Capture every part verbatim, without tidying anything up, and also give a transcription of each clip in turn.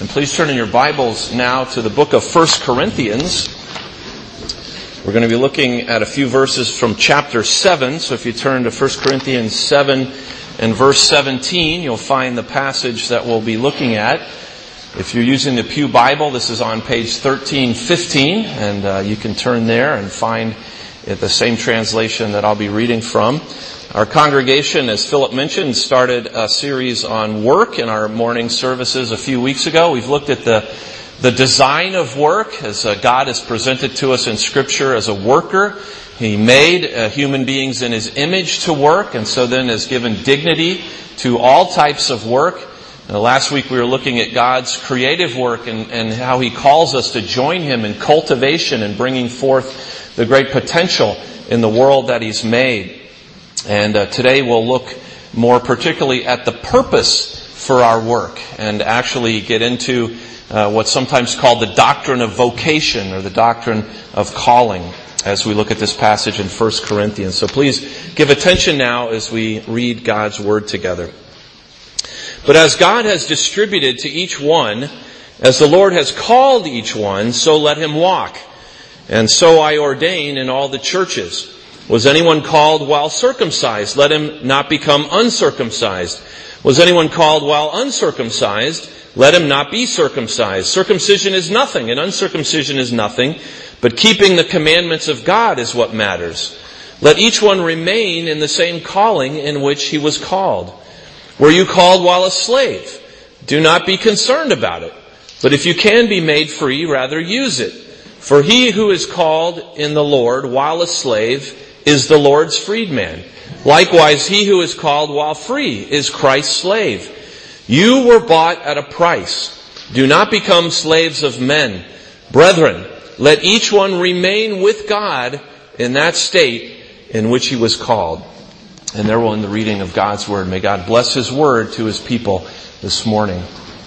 And please turn in your Bibles now to the book of First Corinthians. We're going to be looking at a few verses from chapter seven. So if you turn to First Corinthians seven and verse seventeen, you'll find the passage that we'll be looking at. If you're using the Pew Bible, this is on page thirteen fifteen, and uh, you can turn there and find it, the same translation that I'll be reading from. Our congregation, as Philip mentioned, started a series on work in our morning services a few weeks ago. We've looked at the the design of work as uh, God is presented to us in Scripture as a worker. He made uh, human beings in His image to work, and so then has given dignity to all types of work. Uh, last week we were looking at God's creative work and, and how He calls us to join Him in cultivation and bringing forth the great potential in the world that He's made. And uh, today we'll look more particularly at the purpose for our work and actually get into uh, what's sometimes called the doctrine of vocation or the doctrine of calling as we look at this passage in First Corinthians. So please give attention now as we read God's Word together. But as God has distributed to each one, as the Lord has called each one, so let him walk. And so I ordain in all the churches. Was anyone called while circumcised? Let him not become uncircumcised. Was anyone called while uncircumcised? Let him not be circumcised. Circumcision is nothing, and uncircumcision is nothing, but keeping the commandments of God is what matters. Let each one remain in the same calling in which he was called. Were you called while a slave? Do not be concerned about it. But if you can be made free, rather use it. For he who is called in the Lord while a slave is the Lord's freedman. Likewise, he who is called while free is Christ's slave. You were bought at a price. Do not become slaves of men. Brethren, let each one remain with God in that state in which he was called. And there will end the reading of God's Word. May God bless His Word to His people this morning.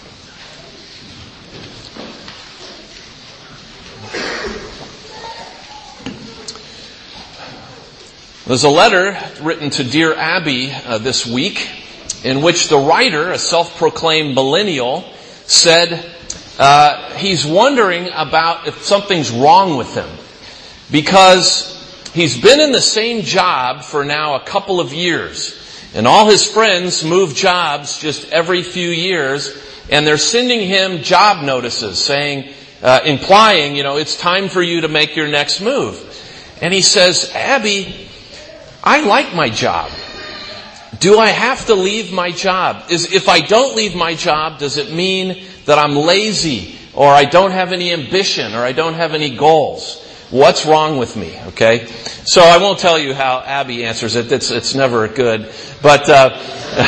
There's a letter written to Dear Abby uh, this week in which the writer, a self-proclaimed millennial, said uh, he's wondering about if something's wrong with him because he's been in the same job for now a couple of years, and all his friends move jobs just every few years, and they're sending him job notices saying, uh, implying, you know, it's time for you to make your next move. And he says, Abby, I like my job. Do I have to leave my job? Is, if I don't leave my job, does it mean that I'm lazy or I don't have any ambition or I don't have any goals? What's wrong with me? Okay? So I won't tell you how Abby answers it. It's, it's never good. But, uh,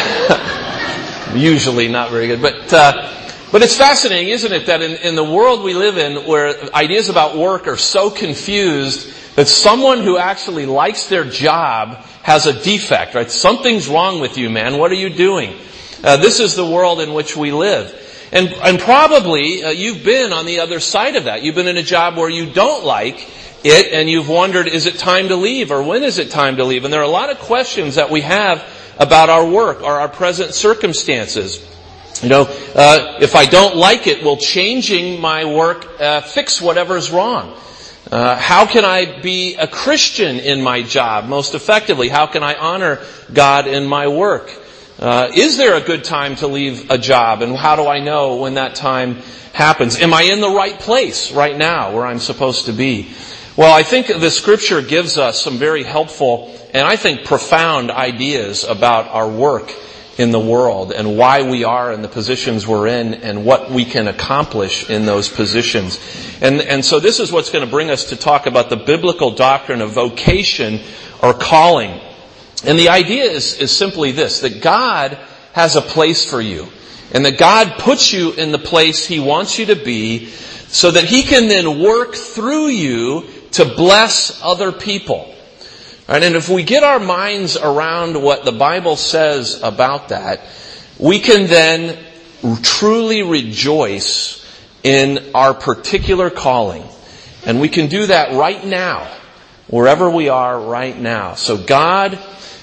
usually not very good. But, uh, but it's fascinating, isn't it, that in, in the world we live in where ideas about work are so confused that someone who actually likes their job has a defect, right? Something's wrong with you, man. What are you doing? Uh, this is the world in which we live. And, and probably uh, you've been on the other side of that. You've been in a job where you don't like it and you've wondered, is it time to leave or when is it time to leave? And there are a lot of questions that we have about our work or our present circumstances. You know, uh, if I don't like it, will changing my work uh, fix whatever's wrong? Uh, how can I be a Christian in my job most effectively? How can I honor God in my work? Uh, is there a good time to leave a job? And how do I know when that time happens? Am I in the right place right now where I'm supposed to be? Well, I think the Scripture gives us some very helpful and I think profound ideas about our work in the world and why we are in the positions we're in and what we can accomplish in those positions. And, and so this is what's going to bring us to talk about the biblical doctrine of vocation or calling. And the idea is, is simply this, that God has a place for you and that God puts you in the place He wants you to be so that He can then work through you to bless other people. Right, and if we get our minds around what the Bible says about that, we can then truly rejoice in our particular calling. And we can do that right now, wherever we are right now. So God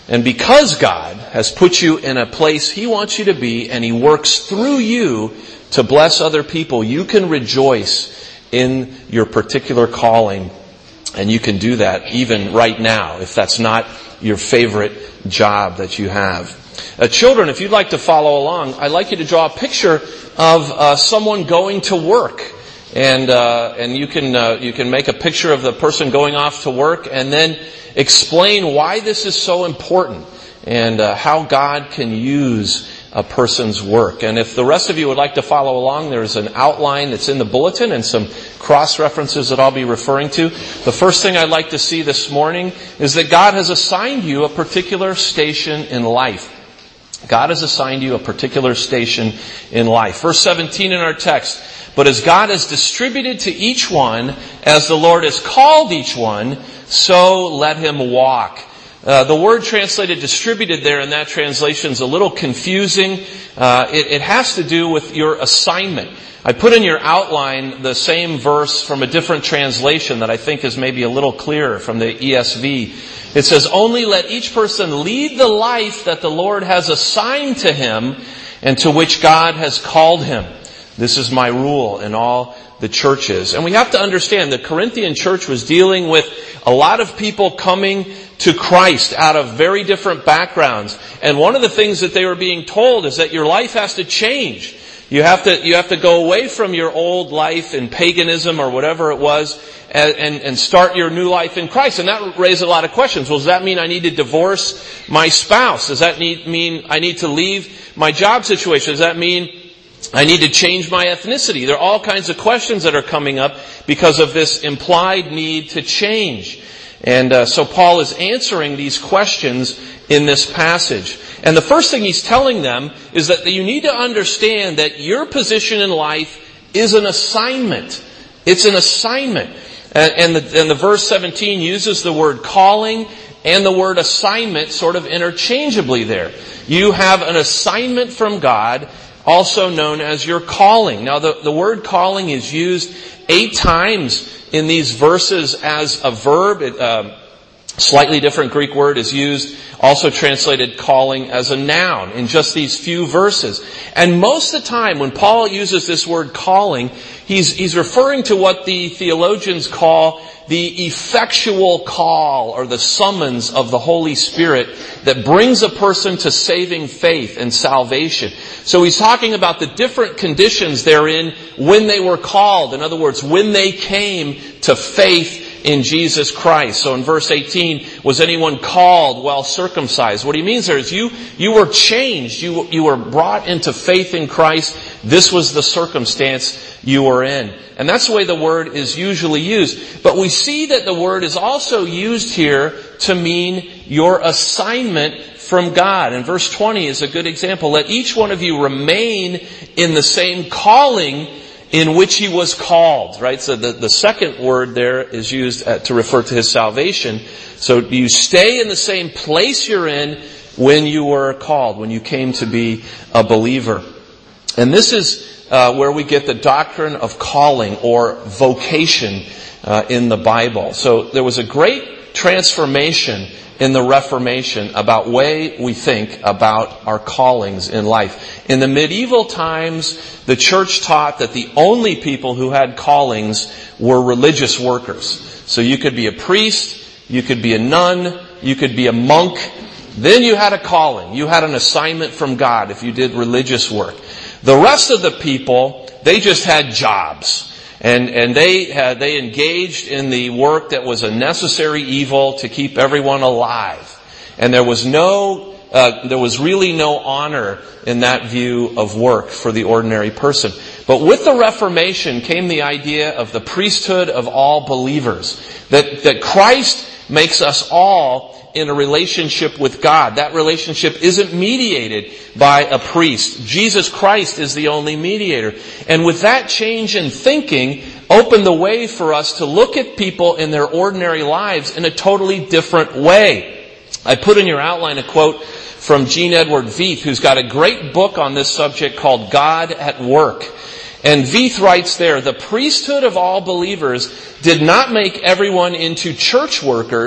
And because God has put you in a place He wants you to be, and He works through you to bless other people, you can rejoice in your particular calling. And you can do that even right now, if that's not your favorite job that you have. Uh, children, if you'd like to follow along, I'd like you to draw a picture of uh, someone going to work. And uh, and you can uh, you can make a picture of the person going off to work, and then explain why this is so important and uh, how God can use a person's work. And if the rest of you would like to follow along, there's an outline that's in the bulletin and some cross-references that I'll be referring to. The first thing I'd like to see this morning is that God has assigned you a particular station in life. God has assigned you a particular station in life. Verse seventeen in our text, "But as God has distributed to each one, as the Lord has called each one, so let him walk." Uh, the word translated distributed there in that translation is a little confusing. Uh, it, it has to do with your assignment. I put in your outline the same verse from a different translation that I think is maybe a little clearer, from the E S V. It says, "Only let each person lead the life that the Lord has assigned to him and to which God has called him. This is my rule in all the churches." And we have to understand the Corinthian church was dealing with a lot of people coming to Christ out of very different backgrounds. And one of the things that they were being told is that your life has to change. You have to, you have to go away from your old life in paganism or whatever it was and, and, and start your new life in Christ. And that raised a lot of questions. Well, does that mean I need to divorce my spouse? Does that need, mean I need to leave my job situation? Does that mean I need to change my ethnicity? There are all kinds of questions that are coming up because of this implied need to change. And uh, so Paul is answering these questions in this passage. And the first thing he's telling them is that you need to understand that your position in life is an assignment. It's an assignment. And, and, the, and the verse seventeen uses the word calling and the word assignment sort of interchangeably there. You have an assignment from God, also known as your calling. Now, the, the word calling is used eight times in these verses as a verb. It, uh, slightly different Greek word is used, also translated calling, as a noun in just these few verses. And most of the time when Paul uses this word calling, he's, he's referring to what the theologians call the effectual call or the summons of the Holy Spirit that brings a person to saving faith and salvation. So he's talking about the different conditions they're in when they were called. In other words, when they came to faith in Jesus Christ. So in verse eighteen, was anyone called while circumcised? What he means there is you, you were changed. You, you were brought into faith in Christ. This was the circumstance you were in. And that's the way the word is usually used. But we see that the word is also used here to mean your assignment from God. And verse twenty is a good example. Let each one of you remain in the same calling in which he was called. Right? So the, the second word there is used to refer to his salvation. So you stay in the same place you're in when you were called, when you came to be a believer. And this is Uh, where we get the doctrine of calling or vocation uh, in the Bible. So there was a great transformation in the Reformation about way we think about our callings in life. In the medieval times, the church taught that the only people who had callings were religious workers. So you could be a priest, you could be a nun, you could be a monk. Then you had a calling. You had an assignment from God if you did religious work. The rest of the people, they just had jobs. And, and they had, they engaged in the work that was a necessary evil to keep everyone alive. And there was no, uh, there was really no honor in that view of work for the ordinary person. But with the Reformation came the idea of the priesthood of all believers. That, that Christ makes us all in a relationship with God. That relationship isn't mediated by a priest. Jesus Christ is the only mediator. And with that change in thinking, opened the way for us to look at people in their ordinary lives in a totally different way. I put in your outline a quote from Gene Edward Veith, who's got a great book on this subject called God at Work. And Veith writes there, the priesthood of all believers did not make everyone into church workers.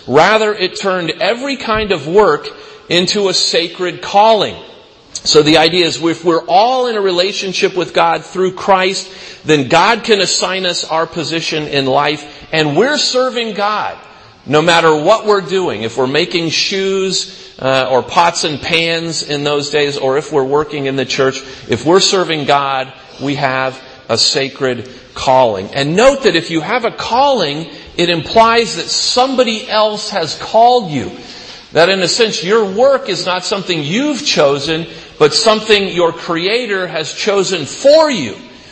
Rather, it turned every kind of work into a sacred calling. So the idea is if we're all in a relationship with God through Christ, then God can assign us our position in life, and we're serving God no matter what we're doing. If we're making shoes uh, or pots and pans in those days, or if we're working in the church, if we're serving God, we have a sacred calling. And note that if you have a calling, it implies that somebody else has called you. That in a sense, your work is not something you've chosen, but something your Creator has chosen for you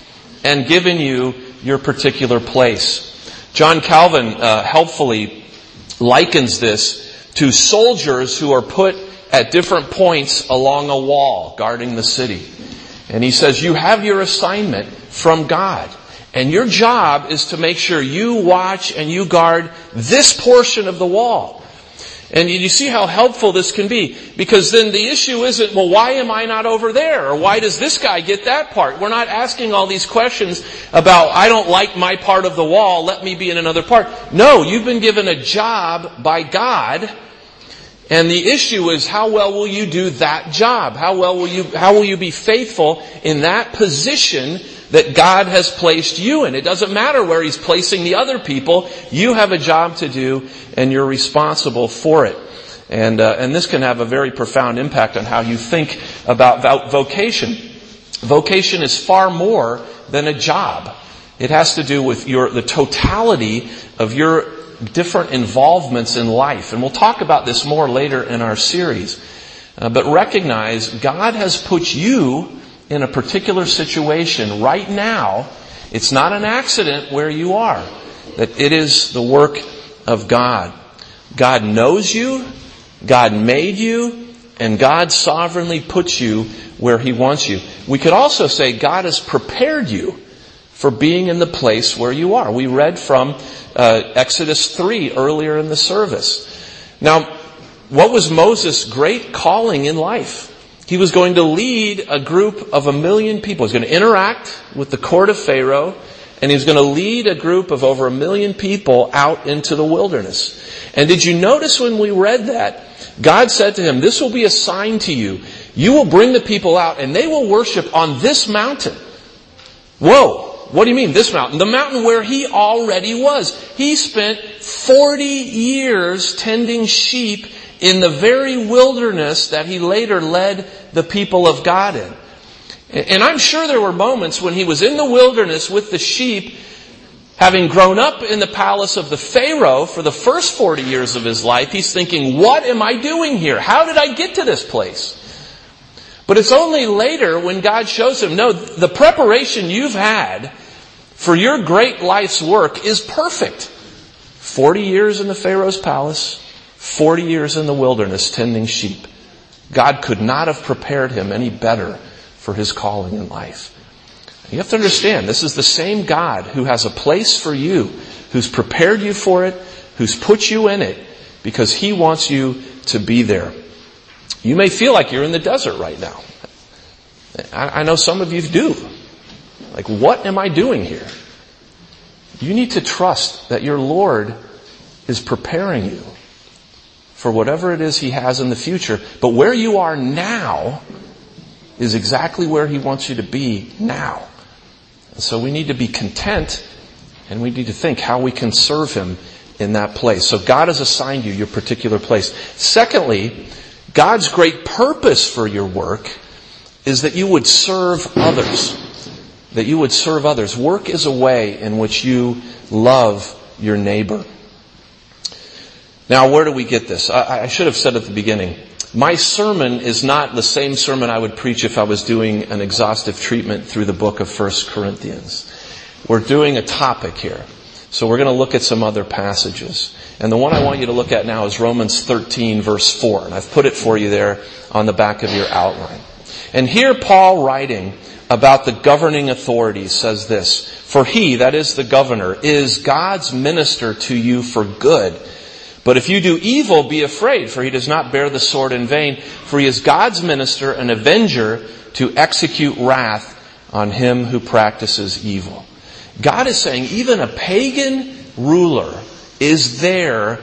and given you your particular place. John Calvin uh, helpfully likens this to soldiers who are put at different points along a wall guarding the city. And he says, you have your assignment from God. And your job is to make sure you watch and you guard this portion of the wall. And you see how helpful this can be. Because then the issue isn't, well, why am I not over there? Or why does this guy get that part? We're not asking all these questions about, I don't like my part of the wall, let me be in another part. No, you've been given a job by God. And the issue is, how well will you do that job? How well will you, how will you be faithful in that position that God has placed you in? It doesn't matter where He's placing the other people. You have a job to do, and you're responsible for it. And uh, and this can have a very profound impact on how you think about vocation. Vocation is far more than a job. It has to do with your the totality of your different involvements in life. And we'll talk about this more later in our series. Uh, but recognize God has put you in a particular situation right now. It's not an accident where you are. That it is the work of God. God knows you, God made you, and God sovereignly puts you where He wants you. We could also say God has prepared you for being in the place where you are. We read from uh, Exodus three earlier in the service. Now, what was Moses' great calling in life? He was going to lead a group of a million people. He was going to interact with the court of Pharaoh, and he was going to lead a group of over a million people out into the wilderness. And did you notice when we read that, God said to him, this will be a sign to you. You will bring the people out, and they will worship on this mountain. Whoa! What do you mean, this mountain? The mountain where he already was. He spent forty years tending sheep in the very wilderness that he later led the people of God in. And I'm sure there were moments when he was in the wilderness with the sheep, having grown up in the palace of the Pharaoh for the first forty years of his life, he's thinking, what am I doing here? How did I get to this place? But it's only later when God shows him, no, the preparation you've had for your great life's work is perfect. forty years in the Pharaoh's palace, forty years in the wilderness tending sheep. God could not have prepared him any better for his calling in life. You have to understand, this is the same God who has a place for you, who's prepared you for it, who's put you in it, because He wants you to be there. You may feel like you're in the desert right now. I know some of you do. Like, what am I doing here? You need to trust that your Lord is preparing you for whatever it is He has in the future. But where you are now is exactly where He wants you to be now. And so we need to be content, and we need to think how we can serve Him in that place. So God has assigned you your particular place. Secondly, God's great purpose for your work is that you would serve others. That you would serve others. Work is a way in which you love your neighbor. Now, where do we get this? I, I should have said at the beginning, my sermon is not the same sermon I would preach if I was doing an exhaustive treatment through the book of First Corinthians. We're doing a topic here. So we're going to look at some other passages. And the one I want you to look at now is Romans thirteen, verse four. And I've put it for you there on the back of your outline. And here Paul, writing about the governing authorities, says this: for he, that is the governor, is God's minister to you for good. But if you do evil, be afraid, for he does not bear the sword in vain. For he is God's minister, an avenger, to execute wrath on him who practices evil. God is saying even a pagan ruler is there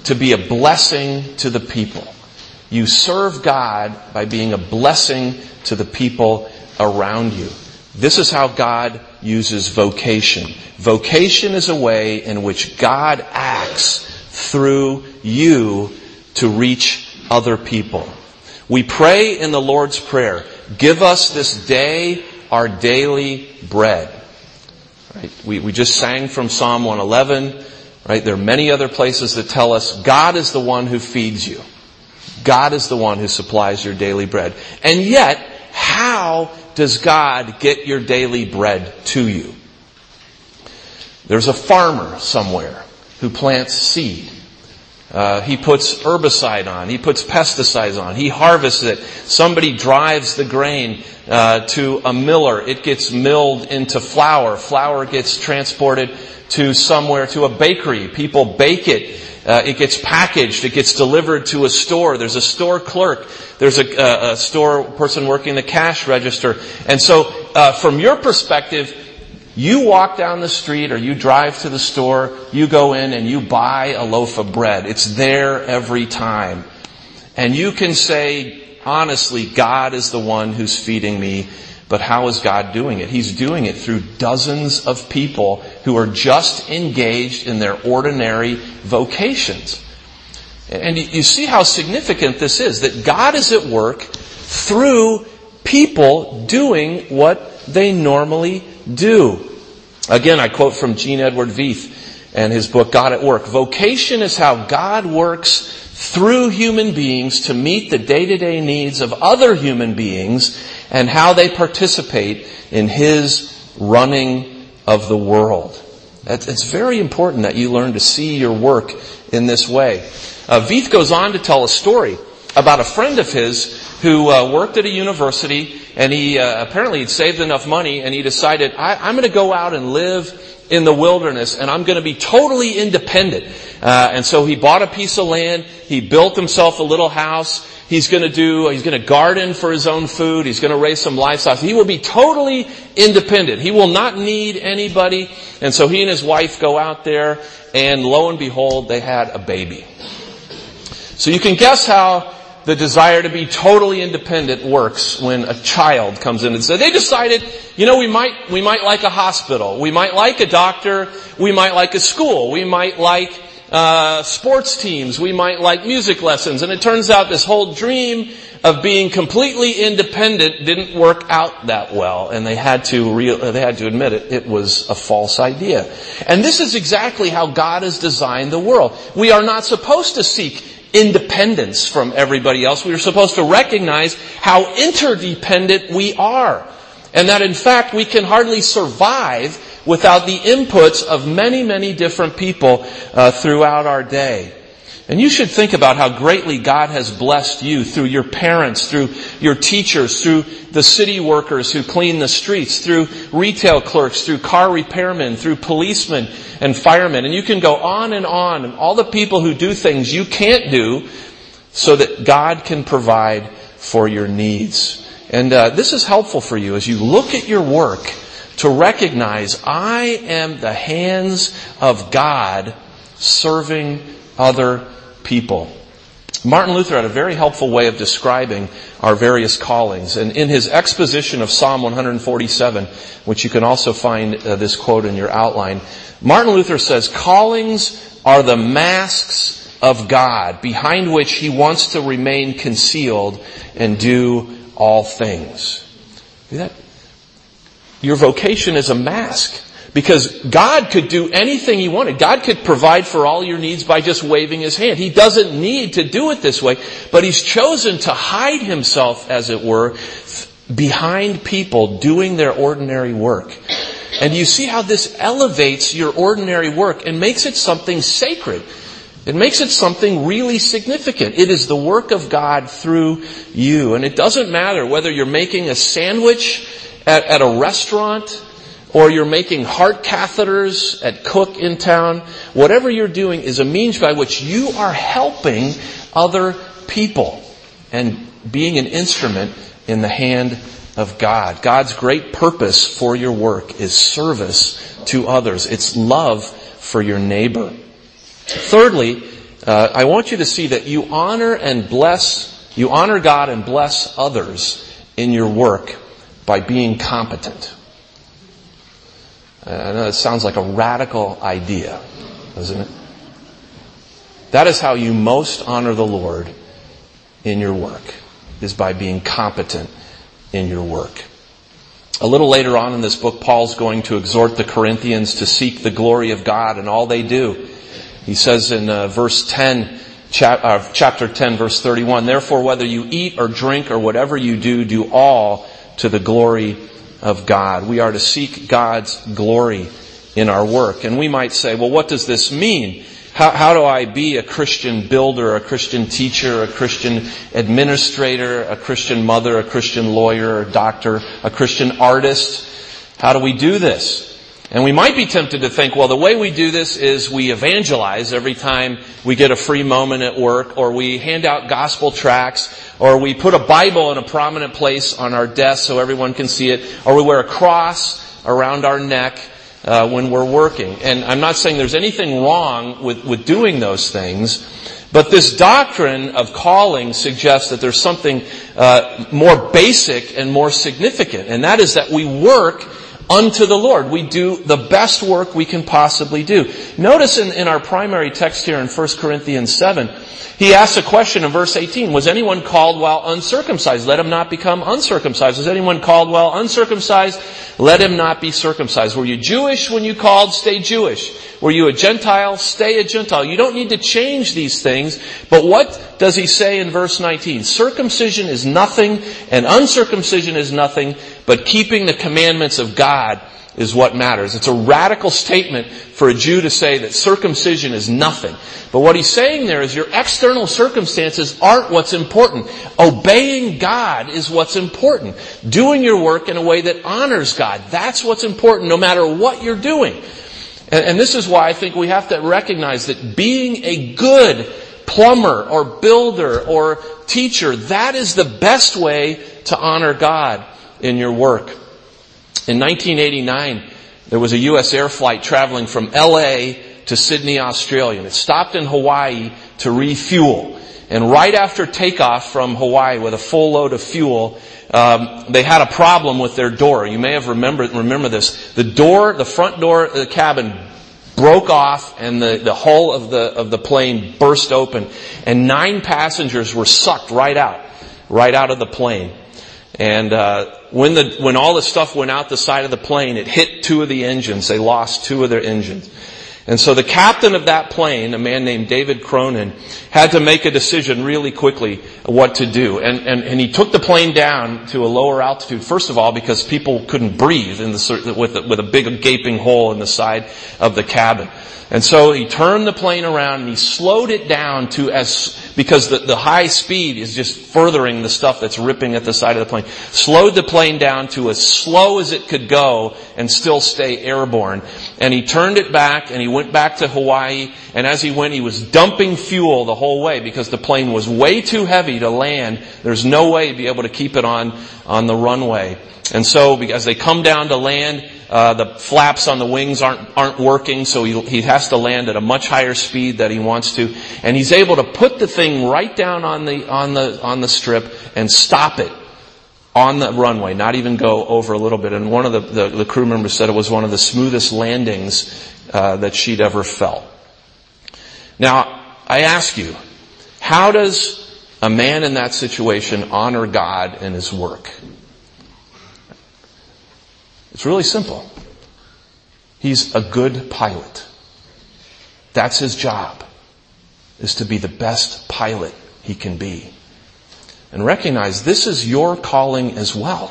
to be a blessing to the people. You serve God by being a blessing to the people around you. This is how God uses vocation. Vocation is a way in which God acts through you to reach other people. We pray in the Lord's Prayer, give us this day our daily bread. Right? We, we just sang from Psalm one eleven. Right? There are many other places that tell us God is the one who feeds you. God is the one who supplies your daily bread. And yet, how does God get your daily bread to you? There's a farmer somewhere who plants seed. Uh, he puts herbicide on. He puts pesticides on. He harvests it. Somebody drives the grain uh, to a miller. It gets milled into flour. Flour gets transported to somewhere, to a bakery. People bake it. Uh, it gets packaged. It gets delivered to a store. There's a store clerk. There's a, a, a store person working the cash register. And so, uh, from your perspective, you walk down the street or you drive to the store, you go in and you buy a loaf of bread. It's there every time. And you can say, honestly, God is the one who's feeding me. But how is God doing it? He's doing it through dozens of people who are just engaged in their ordinary vocations. And you see how significant this is, that God is at work through people doing what they normally do. Again, I quote from Gene Edward Veith and his book, God at Work. Vocation is how God works through human beings to meet the day-to-day needs of other human beings and how they participate in His running of the world. It's very important that you learn to see your work in this way. Uh, Veith goes on to tell a story about a friend of his who uh, worked at a university, and he uh, apparently had saved enough money, and he decided, I, I'm going to go out and live in the wilderness, and I'm going to be totally independent. Uh, and so he bought a piece of land. He built himself a little house. He's going to do, he's going to garden for his own food. He's going to raise some livestock. He will be totally independent. He will not need anybody. And so he and his wife go out there, and lo and behold, they had a baby. So you can guess how the desire to be totally independent works when a child comes in. And so they decided, you know, we might, we might like a hospital. We might like a doctor. We might like a school. We might like uh sports teams. We might like music lessons. And it turns out this whole dream of being completely independent didn't work out that well. And they had to real, they had to admit it. It was a false idea. And this is exactly how God has designed the world. We are not supposed to seek independence from everybody else. We are supposed to recognize how interdependent we are. And that in fact we can hardly survive without the inputs of many, many different people uh, throughout our day. And you should think about how greatly God has blessed you through your parents, through your teachers, through the city workers who clean the streets, through retail clerks, through car repairmen, through policemen and firemen. And you can go on and on, and all the people who do things you can't do so that God can provide for your needs. And uh, this is helpful for you as you look at your work to recognize I am the hands of God serving other people. Martin Luther had a very helpful way of describing our various callings. And in his exposition of Psalm one forty-seven, which you can also find uh, this quote in your outline, Martin Luther says, callings are the masks of God behind which He wants to remain concealed and do all things. See that? Your vocation is a mask. Because God could do anything He wanted. God could provide for all your needs by just waving His hand. He doesn't need to do it this way. But He's chosen to hide Himself, as it were, behind people doing their ordinary work. And you see how this elevates your ordinary work and makes it something sacred. It makes it something really significant. It is the work of God through you. And it doesn't matter whether you're making a sandwich at, at a restaurant, or you're making heart catheters at Cook in town. Whatever you're doing is a means by which you are helping other people and being an instrument in the hand of God. God's great purpose for your work is service to others. It's love for your neighbor. Thirdly, uh, I want you to see that you honor and bless, you honor God and bless others in your work by being competent. I know it sounds like a radical idea, doesn't it? That is how you most honor the Lord in your work, is by being competent in your work. A little later on in this book, Paul's going to exhort the Corinthians to seek the glory of God in all they do. He says in uh, verse ten, chap- uh, chapter ten, verse thirty-one, "Therefore, whether you eat or drink or whatever you do, do all to the glory of God." We are to seek God's glory in our work. And we might say, well, what does this mean? How, how do I be a Christian builder, a Christian teacher, a Christian administrator, a Christian mother, a Christian lawyer, a doctor, a Christian artist? How do we do this? And we might be tempted to think, well, the way we do this is we evangelize every time we get a free moment at work, or we hand out gospel tracts, or we put a Bible in a prominent place on our desk so everyone can see it, or we wear a cross around our neck Uh, when we're working. And I'm not saying there's anything wrong with, with doing those things, but this doctrine of calling suggests that there's something uh, more basic and more significant, and that is that we work unto the Lord. We do the best work we can possibly do. Notice in, in our primary text here in First Corinthians seven, he asks a question in verse eighteen. Was anyone called while uncircumcised? Let him not become uncircumcised. Was anyone called while uncircumcised? Let him not be circumcised. Were you Jewish when you called? Stay Jewish. Were you a Gentile? Stay a Gentile. You don't need to change these things. But what does he say in verse nineteen? Circumcision is nothing and uncircumcision is nothing, but keeping the commandments of God is what matters. It's a radical statement for a Jew to say that circumcision is nothing. But what he's saying there is your external circumstances aren't what's important. Obeying God is what's important. Doing your work in a way that honors God. That's what's important no matter what you're doing. And, and this is why I think we have to recognize that being a good plumber or builder or teacher, that is the best way to honor God in your work. In nineteen eighty-nine, there was a U S air flight traveling from L A to Sydney, Australia. And it stopped in Hawaii to refuel. And right after takeoff from Hawaii with a full load of fuel, um, they had a problem with their door. You may have remembered, remember this. The door, the front door of the cabin broke off and the, the hull of the, of the plane burst open. And nine passengers were sucked right out, right out of the plane. And uh, when the when all the stuff went out the side of the plane, it hit two of the engines. They lost two of their engines. And so the captain of that plane, a man named David Cronin, had to make a decision really quickly what to do. And, and, and he took the plane down to a lower altitude, first of all, because people couldn't breathe in the, with, a, with a big gaping hole in the side of the cabin. And so he turned the plane around and he slowed it down to as, because the, the high speed is just furthering the stuff that's ripping at the side of the plane. Slowed the plane down to as slow as it could go and still stay airborne. And he turned it back and he went back to Hawaii. And as he went, he was dumping fuel the whole way because the plane was way too heavy to land. There's no way to be able to keep it on, on the runway. And so, as they come down to land, uh, the flaps on the wings aren't, aren't working, so he, he has to land at a much higher speed that he wants to. And he's able to put the thing right down on the, on the, on the strip and stop it on the runway, not even go over a little bit. And one of the, the, the crew members said it was one of the smoothest landings, uh, that she'd ever felt. Now, I ask you, how does a man in that situation honor God in his work? It's really simple. He's a good pilot. That's his job, is to be the best pilot he can be. And recognize this is your calling as well.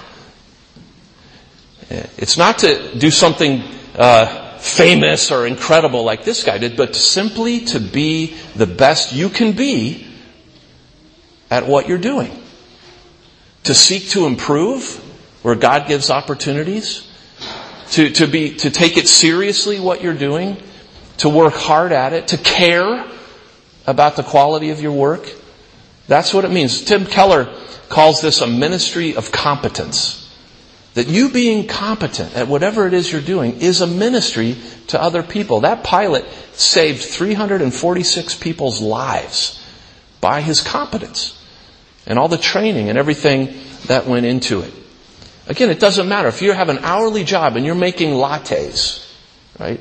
It's not to do something uh, famous or incredible like this guy did, but simply to be the best you can be at what you're doing. To seek to improve where God gives opportunities. To, to be, to take it seriously what you're doing, to work hard at it, to care about the quality of your work. That's what it means. Tim Keller calls this a ministry of competence. That you being competent at whatever it is you're doing is a ministry to other people. That pilot saved three hundred forty-six people's lives by his competence and all the training and everything that went into it. Again, it doesn't matter. If you have an hourly job and you're making lattes, right?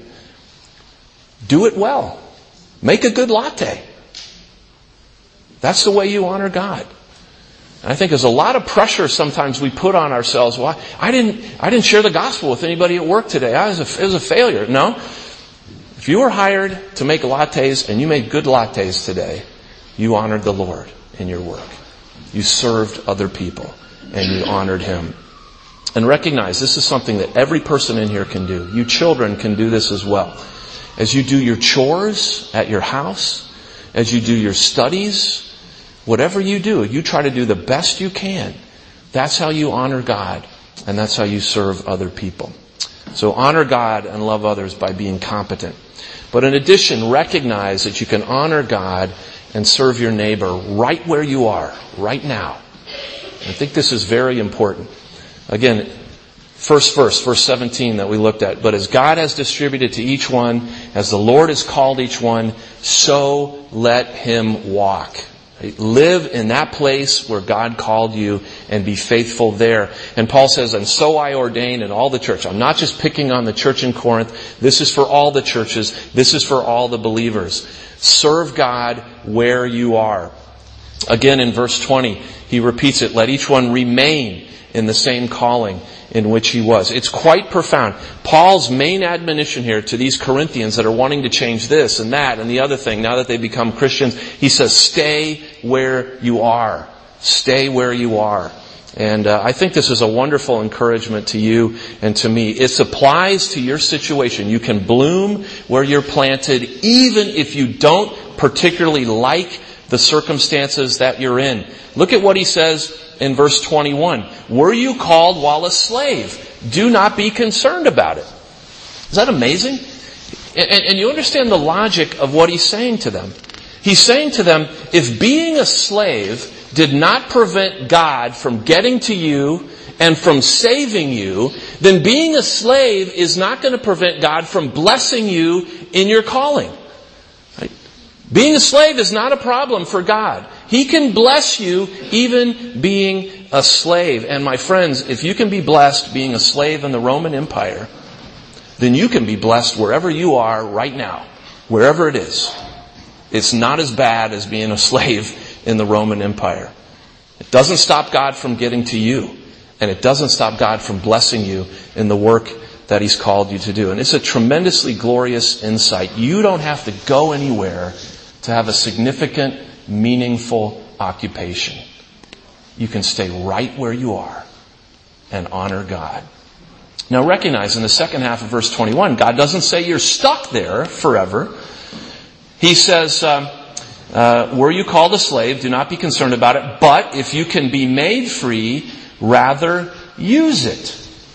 Do it well. Make a good latte. That's the way you honor God. And I think there's a lot of pressure sometimes we put on ourselves. Well, I didn't, I didn't share the gospel with anybody at work today. I was a, it was a failure. No. If you were hired to make lattes and you made good lattes today, you honored the Lord in your work. You served other people and you honored Him. And recognize this is something that every person in here can do. You children can do this as well. As you do your chores at your house, as you do your studies, whatever you do, you try to do the best you can. That's how you honor God, and that's how you serve other people. So honor God and love others by being competent. But in addition, recognize that you can honor God and serve your neighbor right where you are, right now. I think this is very important. Again, first verse, verse seventeen that we looked at. But as God has distributed to each one, as the Lord has called each one, so let him walk. Live in that place where God called you and be faithful there. And Paul says, and so I ordain in all the church. I'm not just picking on the church in Corinth. This is for all the churches. This is for all the believers. Serve God where you are. Again, in verse twenty, he repeats it. Let each one remain in the same calling in which he was. It's quite profound. Paul's main admonition here to these Corinthians that are wanting to change this and that and the other thing, now that they become Christians, he says, stay where you are. Stay where you are. And uh, I think this is a wonderful encouragement to you and to me. It applies to your situation. You can bloom where you're planted even if you don't particularly like the circumstances that you're in. Look at what he says in verse twenty-one. Were you called while a slave? Do not be concerned about it. Is that amazing? And, and you understand the logic of what he's saying to them. He's saying to them, if being a slave did not prevent God from getting to you and from saving you, then being a slave is not going to prevent God from blessing you in your calling. Right? Being a slave is not a problem for God. He can bless you even being a slave. And my friends, if you can be blessed being a slave in the Roman Empire, then you can be blessed wherever you are right now, wherever it is. It's not as bad as being a slave in the Roman Empire. It doesn't stop God from getting to you, and it doesn't stop God from blessing you in the work that He's called you to do. And it's a tremendously glorious insight. You don't have to go anywhere to have a significant, meaningful occupation. You can stay right where you are and honor God. Now recognize in the second half of verse twenty-one, God doesn't say you're stuck there forever. He says, um, uh, were you called a slave, do not be concerned about it, but if you can be made free, rather use it.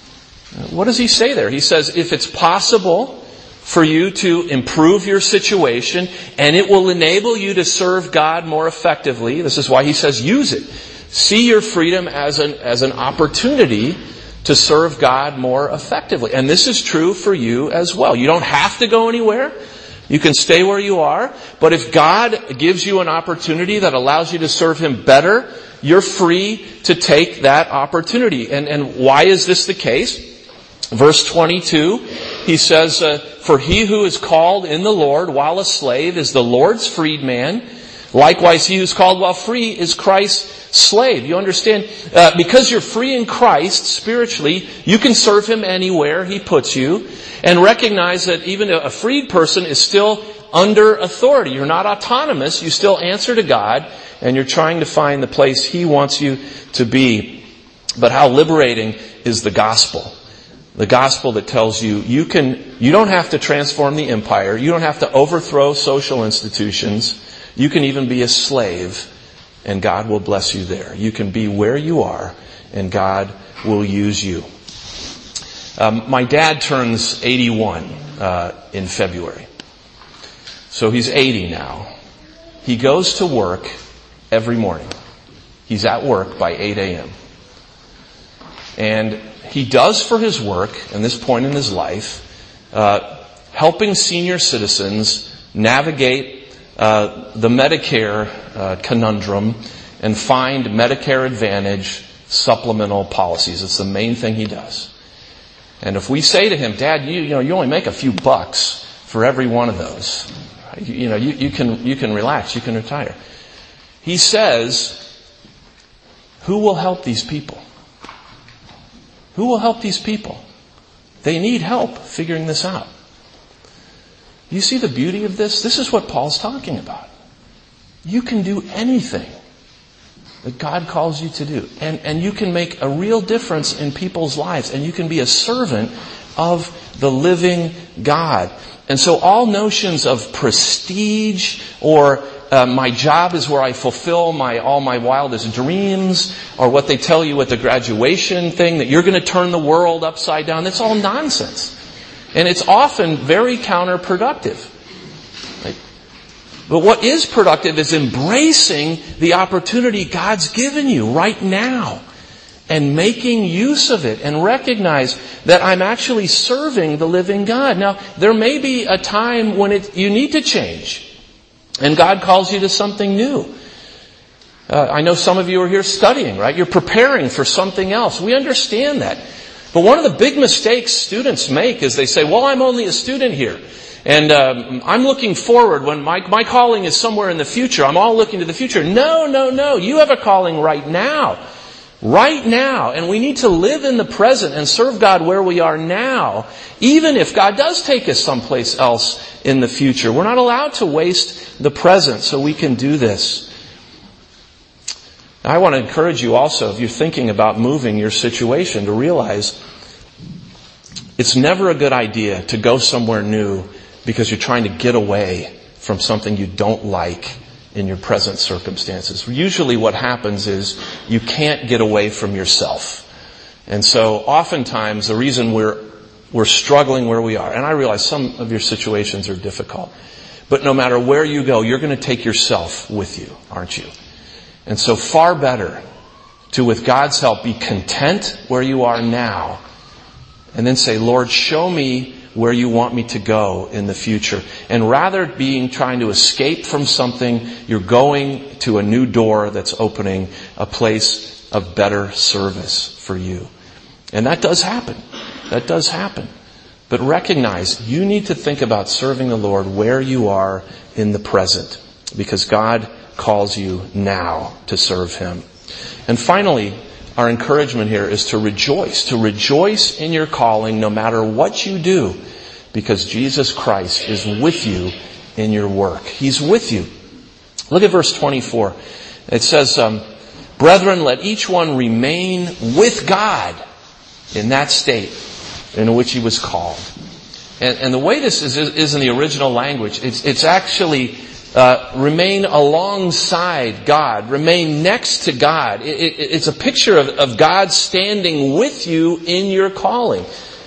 What does he say there? He says, if it's possible for you to improve your situation, and it will enable you to serve God more effectively. This is why he says use it. See your freedom as an, as an opportunity to serve God more effectively. And this is true for you as well. You don't have to go anywhere. You can stay where you are. But if God gives you an opportunity that allows you to serve Him better, you're free to take that opportunity. And, and why is this the case? Verse twenty-two, he says, uh, for he who is called in the Lord while a slave is the Lord's freedman. Likewise, he who is called while free is Christ's slave. You understand? Uh, because you're free in Christ spiritually, you can serve Him anywhere He puts you. And recognize that even a freed person is still under authority. You're not autonomous. You still answer to God, and you're trying to find the place He wants you to be. But how liberating is the gospel? The gospel that tells you you can, you don't have to transform the empire. You don't have to overthrow social institutions. You can even be a slave, and God will bless you there. You can be where you are, and God will use you. Um, my dad turns eighty-one uh, in February. So he's eighty now. He goes to work every morning. He's at work by eight a.m. And he does for his work, in this point in his life, uh, helping senior citizens navigate uh, the Medicare uh, conundrum and find Medicare Advantage supplemental policies. It's the main thing he does. And if we say to him, Dad, you, you know, you only make a few bucks for every one of those. You, you know, you, you can you can relax, you can retire. He says, who will help these people? Who will help these people? They need help figuring this out. You see the beauty of this? This is what Paul's talking about. You can do anything that God calls you to do. And, and you can make a real difference in people's lives. And you can be a servant of the living God. And so all notions of prestige or uh, my job is where I fulfill my all my wildest dreams, or what they tell you at the graduation thing, that you're going to turn the world upside down, that's all nonsense. And it's often very counterproductive. Right? But what is productive is embracing the opportunity God's given you right now and making use of it, and recognize that I'm actually serving the living God. Now, there may be a time when it, you need to change, and God calls you to something new. Uh, I know some of you are here studying, right? You're preparing for something else. We understand that. But one of the big mistakes students make is they say, well, I'm only a student here. And um, I'm looking forward when my, my calling is somewhere in the future. I'm all looking to the future. No, no, no. You have a calling right now. Right now. And we need to live in the present and serve God where we are now, even if God does take us someplace else in the future. We're not allowed to waste the present, so we can do this. I want to encourage you also, if you're thinking about moving your situation, to realize it's never a good idea to go somewhere new because you're trying to get away from something you don't like in your present circumstances. Usually what happens is you can't get away from yourself. And so oftentimes the reason we're we're struggling where we are, and I realize some of your situations are difficult, but no matter where you go, you're going to take yourself with you, aren't you? And so far better to, with God's help, be content where you are now, and then say, Lord, show me where you want me to go in the future. And rather being trying to escape from something, you're going to a new door that's opening, a place of better service for you. And that does happen. That does happen. But recognize you need to think about serving the Lord where you are in the present, because God calls you now to serve Him. And finally, our encouragement here is to rejoice, to rejoice in your calling no matter what you do, because Jesus Christ is with you in your work. He's with you. Look at verse twenty-four. It says, um, Brethren, let each one remain with God in that state in which he was called. And, and the way this is, is in the original language, it's, it's actually Uh, remain alongside God. Remain next to God. It, it, it's a picture of, of God standing with you in your calling.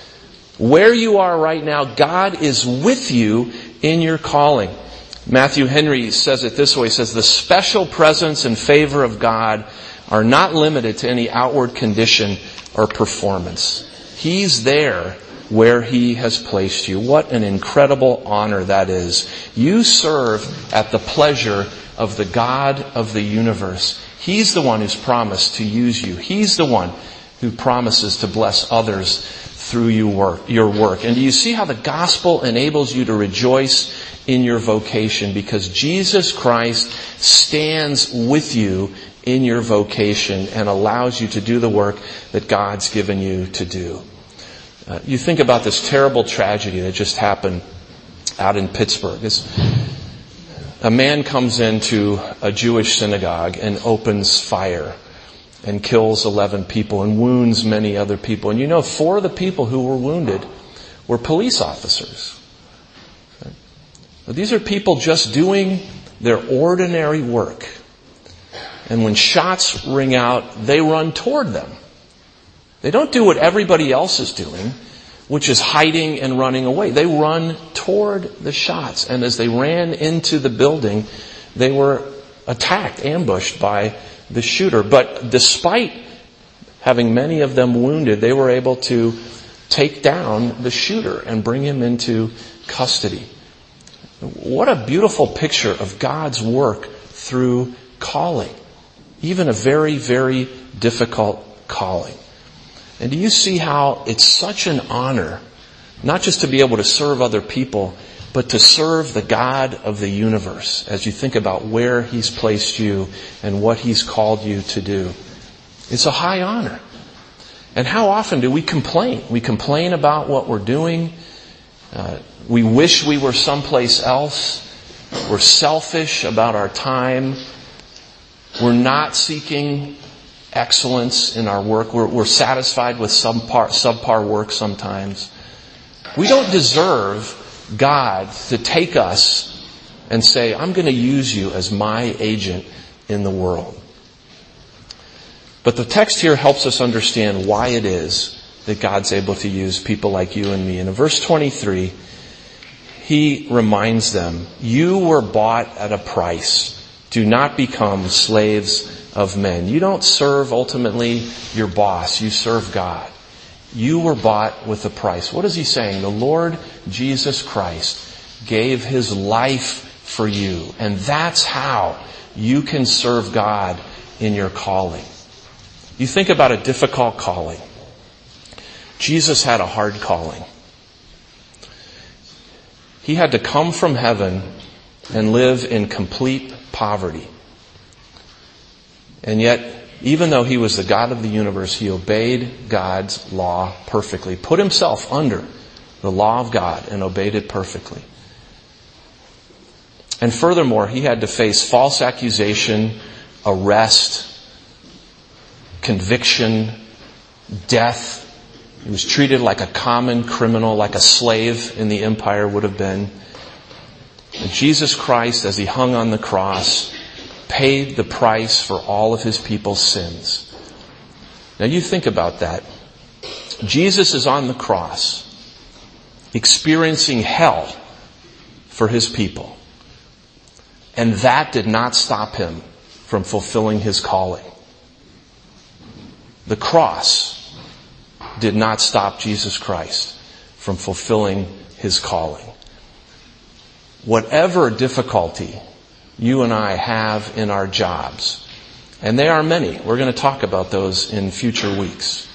Where you are right now, God is with you in your calling. Matthew Henry says it this way. He says, the special presence and favor of God are not limited to any outward condition or performance. He's there where He has placed you. What an incredible honor that is. You serve at the pleasure of the God of the universe. He's the one who's promised to use you. He's the one who promises to bless others through you work, your work. And do you see how the gospel enables you to rejoice in your vocation? Because Jesus Christ stands with you in your vocation and allows you to do the work that God's given you to do. Uh, you think about this terrible tragedy that just happened out in Pittsburgh. This, a man comes into a Jewish synagogue and opens fire and kills eleven people and wounds many other people. And you know, four of the people who were wounded were police officers. Okay? But these are people just doing their ordinary work. And when shots ring out, they run toward them. They don't do what everybody else is doing, which is hiding and running away. They run toward the shots. And as they ran into the building, they were attacked, ambushed by the shooter. But despite having many of them wounded, they were able to take down the shooter and bring him into custody. What a beautiful picture of God's work through calling. Even a very, very difficult calling. And do you see how it's such an honor, not just to be able to serve other people, but to serve the God of the universe as you think about where He's placed you and what He's called you to do. It's a high honor. And how often do we complain? We complain about what we're doing. Uh, we wish we were someplace else. We're selfish about our time. We're not seeking excellence in our work. We're, we're satisfied with subpar, subpar work sometimes. We don't deserve God to take us and say, I'm going to use you as my agent in the world. But the text here helps us understand why it is that God's able to use people like you and me. And in verse twenty-three, He reminds them, you were bought at a price. Do not become slaves of men. You don't serve ultimately your boss. You serve God. You were bought with a price. What is He saying? The Lord Jesus Christ gave His life for you. And that's how you can serve God in your calling. You think about a difficult calling. Jesus had a hard calling. He had to come from heaven and live in complete poverty. And yet, even though He was the God of the universe, He obeyed God's law perfectly, put Himself under the law of God and obeyed it perfectly. And furthermore, He had to face false accusation, arrest, conviction, death. He was treated like a common criminal, like a slave in the empire would have been. And Jesus Christ, as He hung on the cross, paid the price for all of His people's sins. Now you think about that. Jesus is on the cross, experiencing hell for His people. And that did not stop Him from fulfilling His calling. The cross did not stop Jesus Christ from fulfilling His calling. Whatever difficulty you and I have in our jobs, and they are many, we're going to talk about those in future weeks.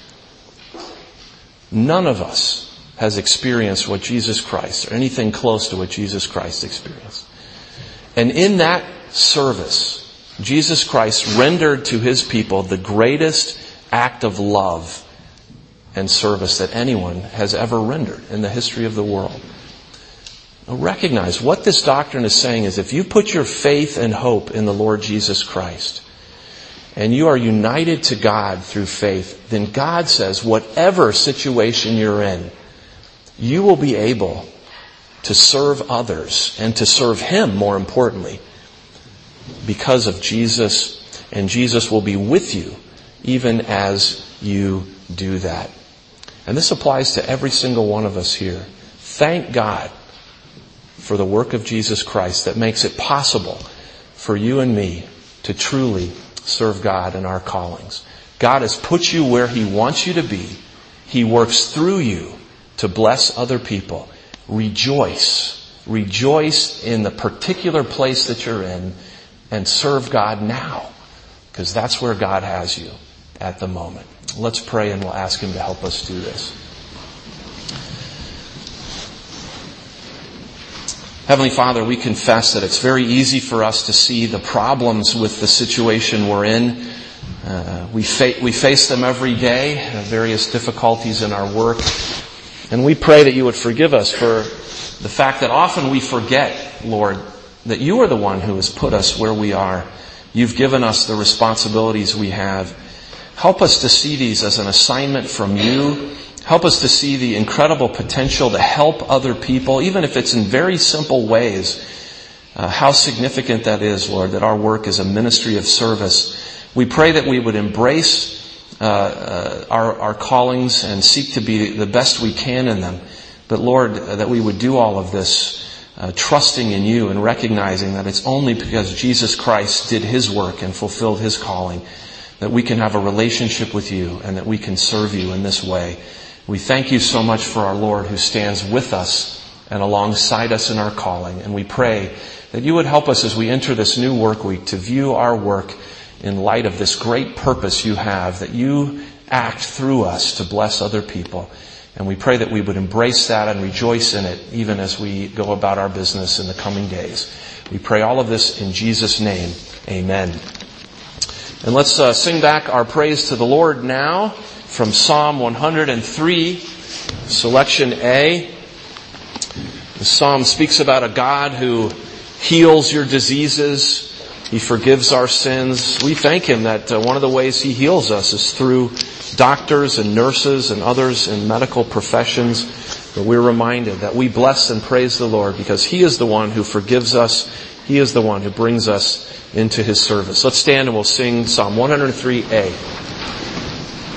None of us has experienced what Jesus Christ, or anything close to what Jesus Christ experienced. And in that service, Jesus Christ rendered to His people the greatest act of love and service that anyone has ever rendered in the history of the world. Now recognize what this doctrine is saying is if you put your faith and hope in the Lord Jesus Christ and you are united to God through faith, then God says whatever situation you're in, you will be able to serve others and to serve Him, more importantly, because of Jesus, and Jesus will be with you even as you do that. And this applies to every single one of us here. Thank God for the work of Jesus Christ that makes it possible for you and me to truly serve God in our callings. God has put you where He wants you to be. He works through you to bless other people. Rejoice. Rejoice in the particular place that you're in and serve God now, because that's where God has you at the moment. Let's pray and we'll ask Him to help us do this. Heavenly Father, we confess that it's very easy for us to see the problems with the situation we're in. Uh, we, fa- we face them every day, uh, various difficulties in our work. And we pray that You would forgive us for the fact that often we forget, Lord, that You are the one who has put us where we are. You've given us the responsibilities we have. Help us to see these as an assignment from You. Help us to see the incredible potential to help other people, even if it's in very simple ways. Uh, how significant that is, Lord, that our work is a ministry of service. We pray that we would embrace uh, uh, our, our callings and seek to be the best we can in them. But Lord, uh, that we would do all of this uh, trusting in You and recognizing that it's only because Jesus Christ did His work and fulfilled His calling that we can have a relationship with you and that we can serve you in this way. We thank you so much for our Lord who stands with us and alongside us in our calling. And we pray that you would help us as we enter this new work week to view our work in light of this great purpose you have, that you act through us to bless other people. And we pray that we would embrace that and rejoice in it even as we go about our business in the coming days. We pray all of this in Jesus' name. Amen. And let's uh, sing back our praise to the Lord now from Psalm one hundred three, selection A. The psalm speaks about a God who heals your diseases. He forgives our sins. We thank Him that uh, one of the ways He heals us is through doctors and nurses and others in medical professions. But we're reminded that we bless and praise the Lord because He is the one who forgives us. He is the one who brings us into His service. Let's stand and we'll sing Psalm one hundred three A.